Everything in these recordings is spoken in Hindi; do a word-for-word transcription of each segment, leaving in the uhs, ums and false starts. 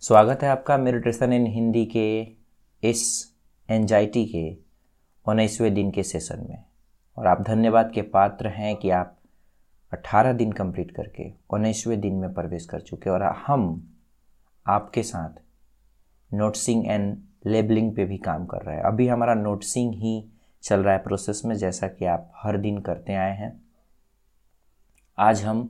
स्वागत है आपका मेडिटेशन इन हिंदी के इस एंजाइटी के उन्नीसवें दिन के सेशन में। और आप धन्यवाद के पात्र हैं कि आप अठारह दिन कंप्लीट करके उन्नीसवें दिन में प्रवेश कर चुके और हम आपके साथ नोट्सिंग एंड लेबलिंग पे भी काम कर रहे हैं। अभी हमारा नोट्सिंग ही चल रहा है प्रोसेस में, जैसा कि आप हर दिन करते आए हैं। आज हम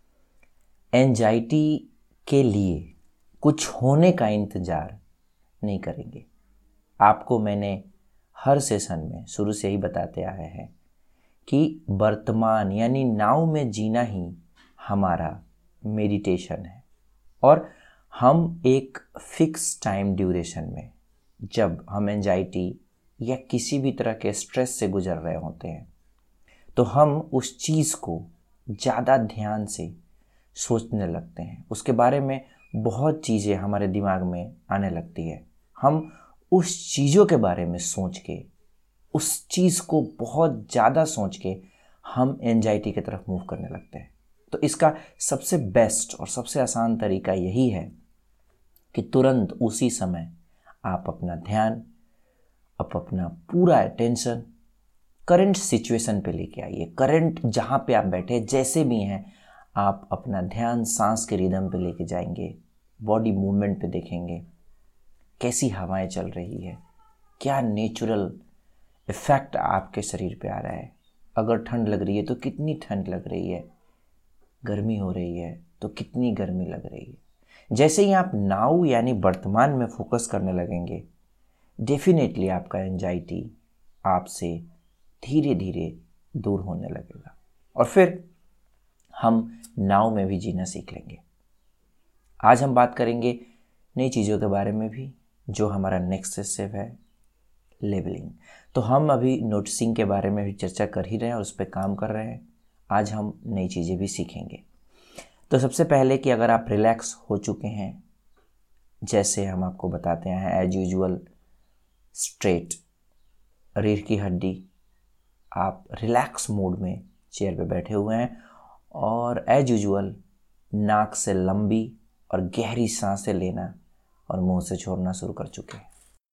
एंजाइटी के लिए कुछ होने का इंतज़ार नहीं करेंगे। आपको मैंने हर सेशन में शुरू से ही बताते आए हैं कि वर्तमान यानी नाउ में जीना ही हमारा मेडिटेशन है। और हम एक फिक्स टाइम ड्यूरेशन में, जब हम एंजाइटी या किसी भी तरह के स्ट्रेस से गुजर रहे होते हैं, तो हम उस चीज़ को ज़्यादा ध्यान से सोचने लगते हैं। उसके बारे में बहुत चीज़ें हमारे दिमाग में आने लगती है। हम उस चीज़ों के बारे में सोच के, उस चीज़ को बहुत ज़्यादा सोच के हम एंजाइटी की तरफ मूव करने लगते हैं। तो इसका सबसे बेस्ट और सबसे आसान तरीका यही है कि तुरंत उसी समय आप अपना ध्यान, आप अपना पूरा अटेंशन करंट सिचुएशन पे लेके आइए। करंट जहाँ पे आप बैठे जैसे भी हैं, आप अपना ध्यान सांस के रिदम पे लेके जाएंगे, बॉडी मूवमेंट पे देखेंगे, कैसी हवाएं चल रही है, क्या नेचुरल इफ़ेक्ट आपके शरीर पे आ रहा है। अगर ठंड लग रही है तो कितनी ठंड लग रही है, गर्मी हो रही है तो कितनी गर्मी लग रही है। जैसे ही आप नाउ यानी वर्तमान में फोकस करने लगेंगे, डेफिनेटली आपका एंजाइटी आपसे धीरे धीरे दूर होने लगेगा और फिर हम नाव में भी जीना सीख लेंगे। आज हम बात करेंगे नई चीज़ों के बारे में भी, जो हमारा नेक्स्ट स्टेप है, लेबलिंग। तो हम अभी नोटिसिंग के बारे में भी चर्चा कर ही रहे हैं और उस पर काम कर रहे हैं। आज हम नई चीज़ें भी सीखेंगे। तो सबसे पहले कि अगर आप रिलैक्स हो चुके हैं, जैसे हम आपको बताते हैं एज यूजुअल स्ट्रेट रीढ़ की हड्डी, आप रिलैक्स मोड में चेयर पे बैठे हुए हैं और एज यूजुअल नाक से लंबी और गहरी सांसें लेना और मुंह से छोड़ना शुरू कर चुके हैं।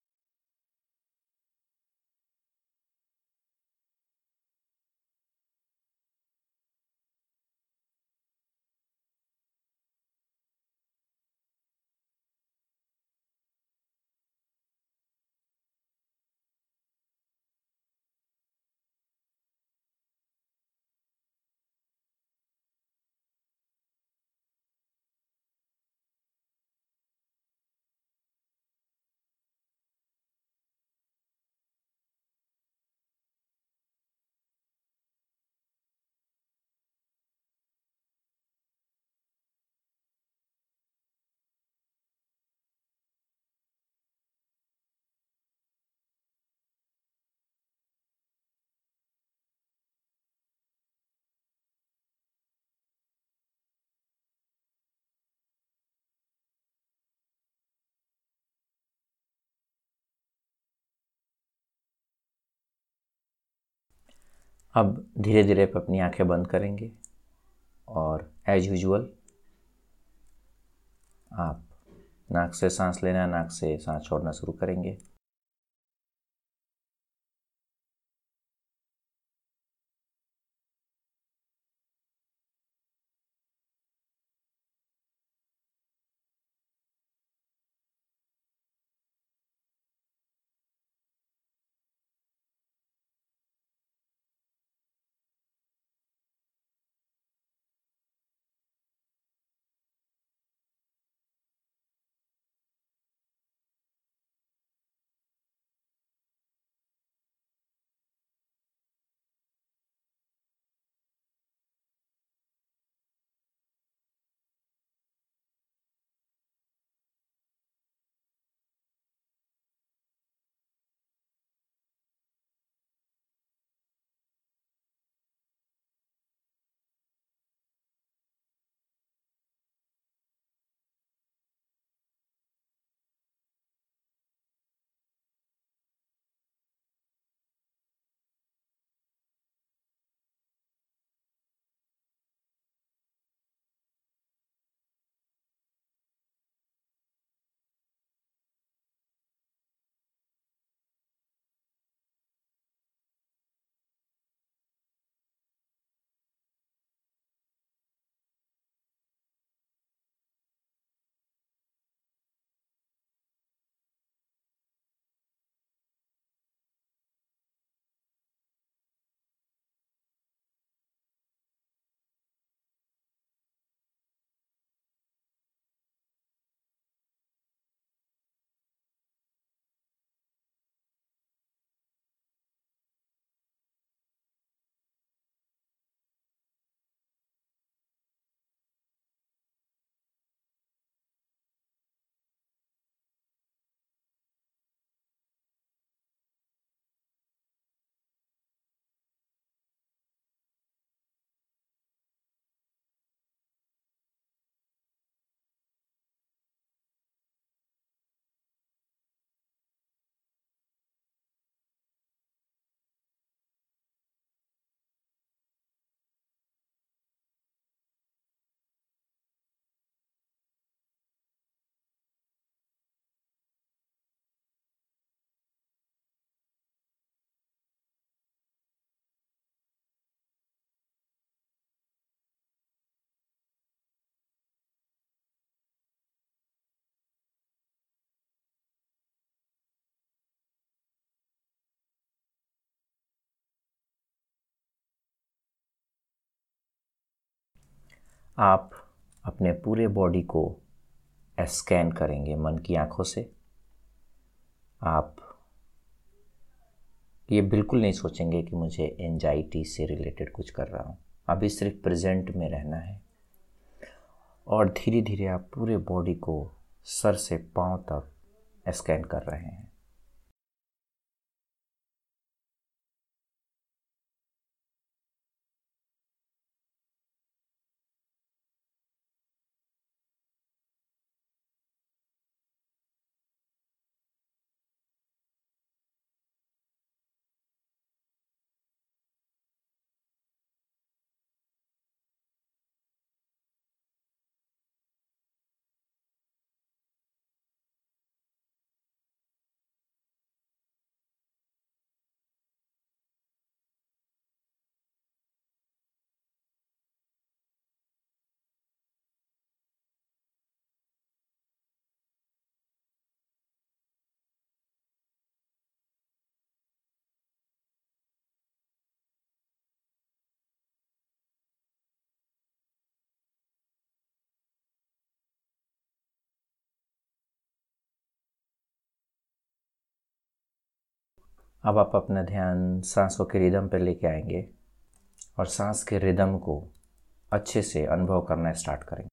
अब धीरे धीरे आप अपनी आंखें बंद करेंगे और एज यूजुअल आप नाक से सांस लेना, नाक से सांस छोड़ना शुरू करेंगे। आप अपने पूरे बॉडी को स्कैन करेंगे मन की आंखों से। आप ये बिल्कुल नहीं सोचेंगे कि मुझे एंजाइटी से रिलेटेड कुछ कर रहा हूँ। अभी सिर्फ प्रेजेंट में रहना है और धीरे धीरे आप पूरे बॉडी को सर से पांव तक स्कैन कर रहे हैं। अब आप अपना ध्यान सांसों के रिदम पर लेके आएंगे और सांस के रिदम को अच्छे से अनुभव करना स्टार्ट करेंगे।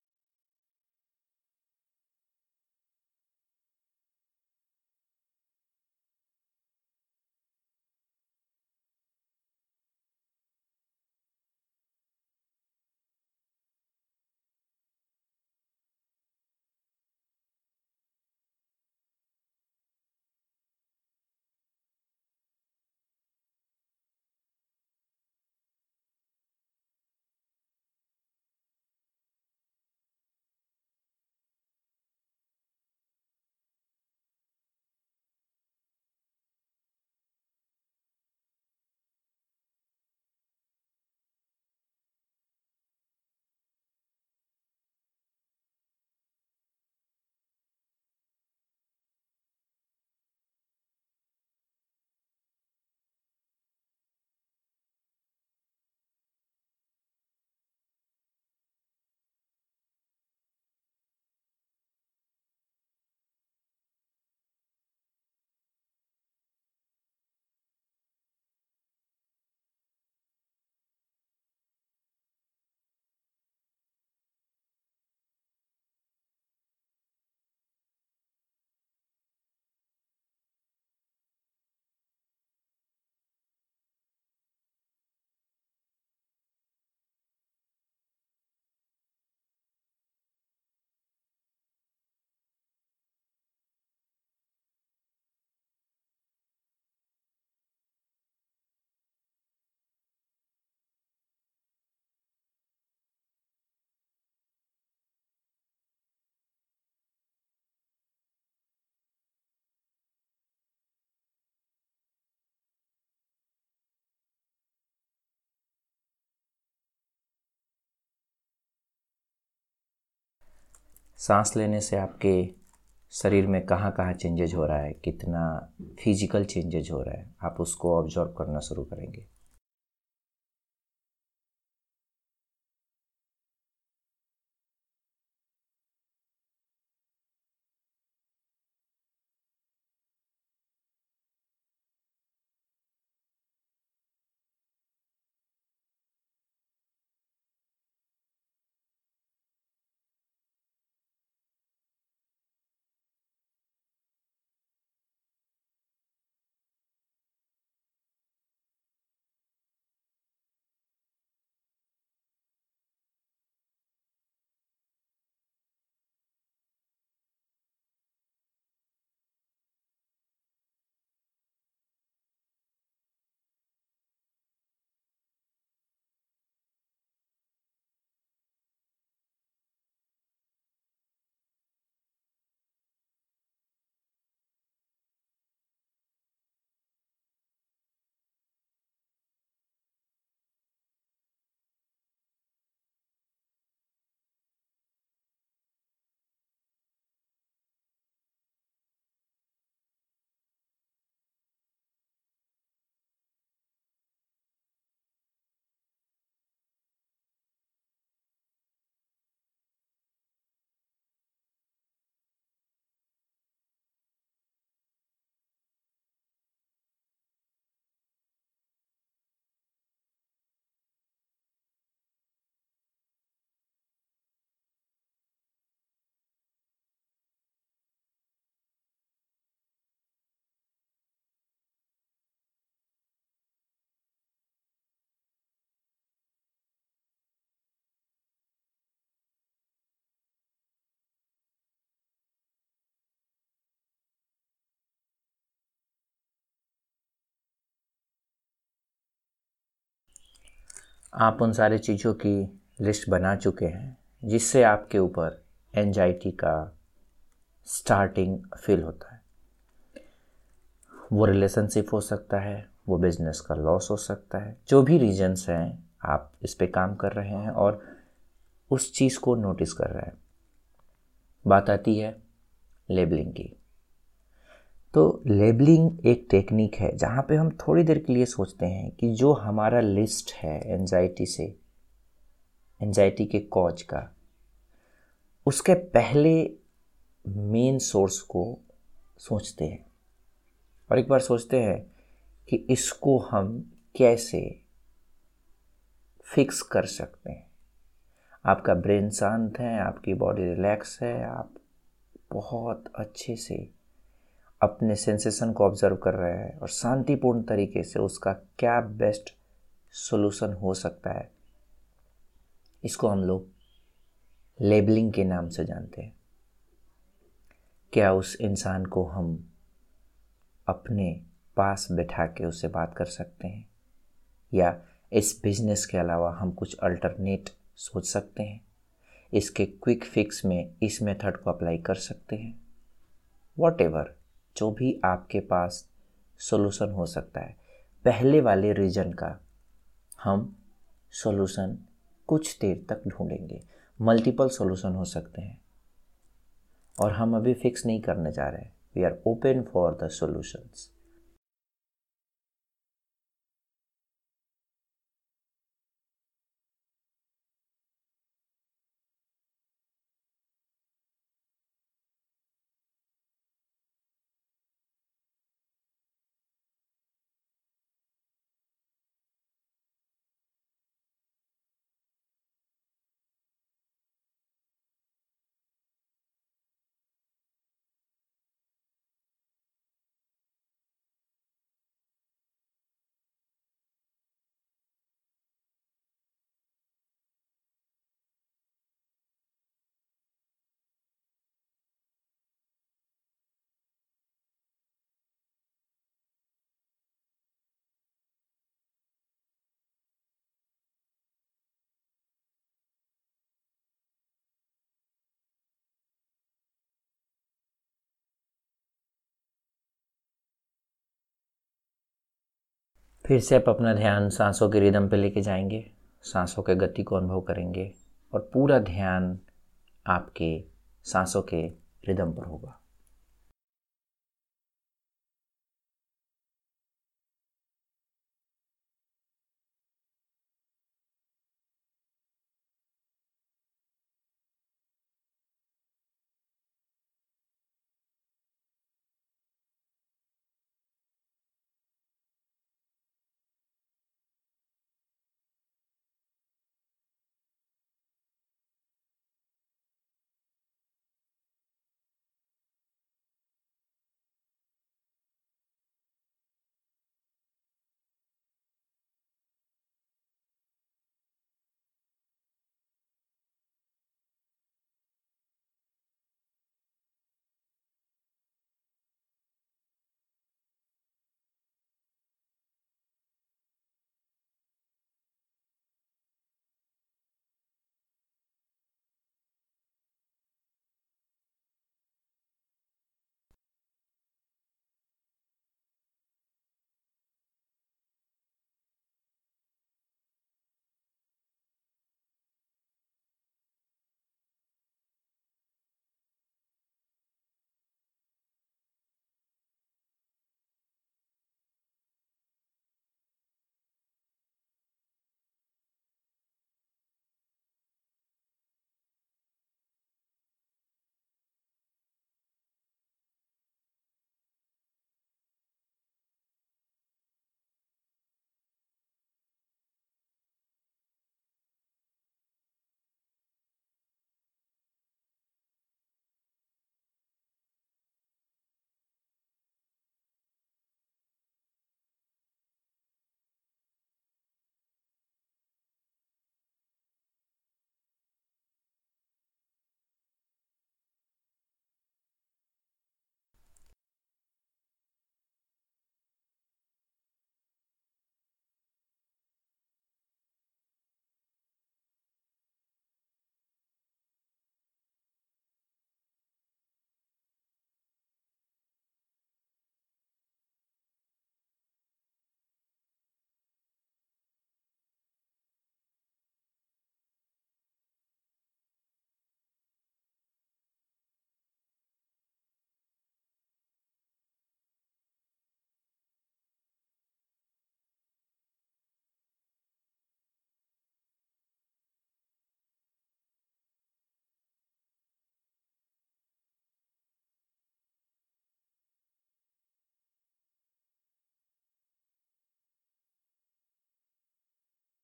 सांस लेने से आपके शरीर में कहाँ कहाँ चेंजेज हो रहा है, कितना फिजिकल चेंजेज हो रहा है, आप उसको ऑब्जर्व करना शुरू करेंगे। आप उन सारी चीज़ों की लिस्ट बना चुके हैं जिससे आपके ऊपर एंजाइटी का स्टार्टिंग फील होता है। वो रिलेशनशिप हो सकता है, वो बिजनेस का लॉस हो सकता है, जो भी रीजंस हैं आप इस पे काम कर रहे हैं और उस चीज़ को नोटिस कर रहे हैं। बात आती है लेबलिंग की। तो लेबलिंग एक टेक्निक है जहाँ पे हम थोड़ी देर के लिए सोचते हैं कि जो हमारा लिस्ट है एंजाइटी से, एंजाइटी के कॉज का, उसके पहले मेन सोर्स को सोचते हैं और एक बार सोचते हैं कि इसको हम कैसे फिक्स कर सकते हैं। आपका ब्रेन शांत है, आपकी बॉडी रिलैक्स है, आप बहुत अच्छे से अपने सेंसेशन को ऑब्जर्व कर रहे हैं और शांतिपूर्ण तरीके से उसका क्या बेस्ट सॉल्यूशन हो सकता है, इसको हम लोग लेबलिंग के नाम से जानते हैं। क्या उस इंसान को हम अपने पास बैठा के उससे बात कर सकते हैं, या इस बिजनेस के अलावा हम कुछ अल्टरनेट सोच सकते हैं, इसके क्विक फिक्स में इस मेथड को अप्लाई कर सकते हैं। वॉटेवर जो भी आपके पास सॉल्यूशन हो सकता है, पहले वाले रीजन का हम सॉल्यूशन कुछ देर तक ढूंढेंगे। मल्टीपल सॉल्यूशन हो सकते हैं और हम अभी फिक्स नहीं करने जा रहे हैं। We are open for the solutions. फिर से आप अपना ध्यान सांसों के रिदम पे लेके जाएंगे, सांसों के गति को अनुभव करेंगे और पूरा ध्यान आपके सांसों के रिदम पर होगा।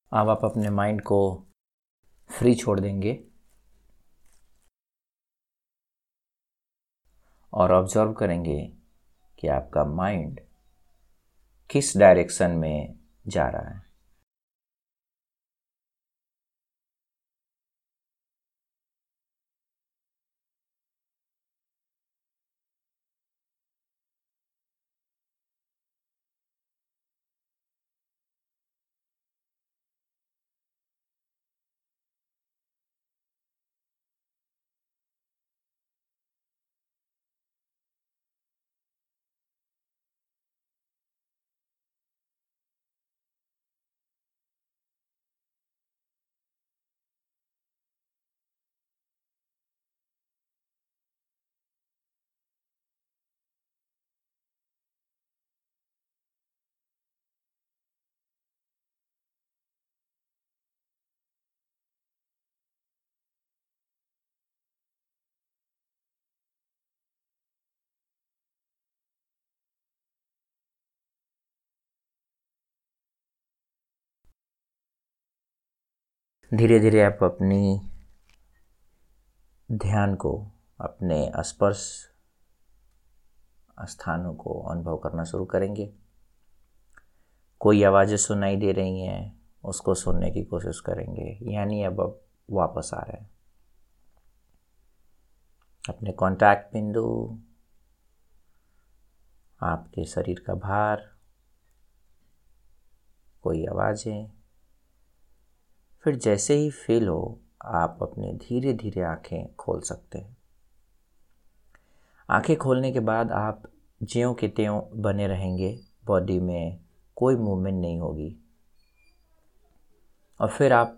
अब आप अपने माइंड को फ्री छोड़ देंगे और ऑब्जर्व करेंगे कि आपका माइंड किस डायरेक्शन में जा रहा है। धीरे धीरे आप अपनी ध्यान को अपने स्पर्श स्थानों को अनुभव करना शुरू करेंगे। कोई आवाज़ें सुनाई दे रही हैं, उसको सुनने की कोशिश करेंगे, यानी अब अब वापस आ रहे हैं। अपने कांटेक्ट बिंदु, आपके शरीर का भार, कोई आवाज़ें, फिर जैसे ही फील हो आप अपने धीरे धीरे आंखें खोल सकते हैं। आंखें खोलने के बाद आप ज्यों के त्यों बने रहेंगे, बॉडी में कोई मूवमेंट नहीं होगी। और फिर आप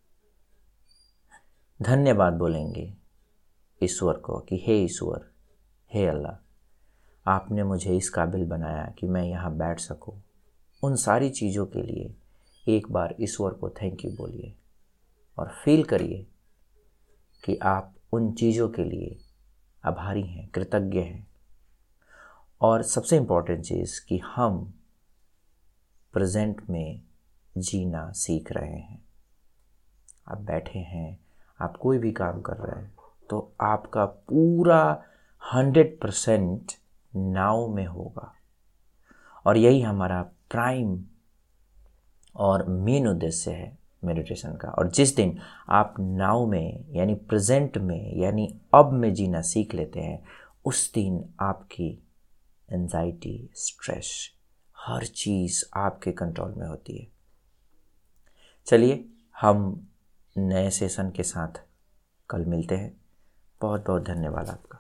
धन्यवाद बोलेंगे ईश्वर को कि हे ईश्वर, हे अल्लाह, आपने मुझे इस काबिल बनाया कि मैं यहाँ बैठ सकूँ। उन सारी चीज़ों के लिए एक बार ईश्वर को थैंक यू बोलिए और फील करिए कि आप उन चीज़ों के लिए आभारी हैं, कृतज्ञ हैं। और सबसे इम्पॉर्टेंट चीज़ कि हम प्रेजेंट में जीना सीख रहे हैं। आप बैठे हैं, आप कोई भी काम कर रहे हैं, तो आपका पूरा हंड्रेड परसेंट नाव में होगा। और यही हमारा प्राइम और मेन उद्देश्य है मेडिटेशन का। और जिस दिन आप नाव में यानी प्रेजेंट में यानी अब में जीना सीख लेते हैं, उस दिन आपकी एंजाइटी, स्ट्रेस, हर चीज़ आपके कंट्रोल में होती है। चलिए हम नए सेशन के साथ कल मिलते हैं। बहुत बहुत धन्यवाद आपका।